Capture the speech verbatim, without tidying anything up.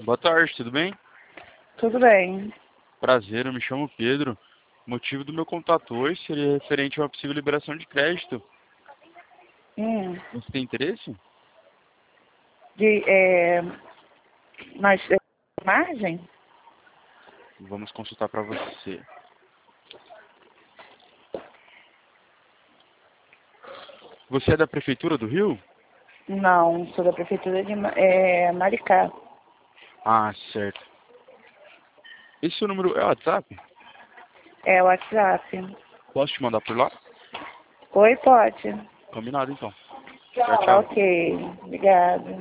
Boa tarde, tudo bem? Tudo bem. Prazer, eu me chamo Pedro. O motivo do meu contato hoje seria referente a uma possível liberação de crédito. Hum, Você tem interesse? de, é, mas é margem? Vamos consultar para você. Você é da Prefeitura do Rio? Não, sou da prefeitura de Ma- é, Maricá. Ah, certo. Esse seu número é WhatsApp? É o WhatsApp. Posso te mandar por lá? Oi, pode? Combinado, então. Tchau, Tá tchau. ok. Obrigada.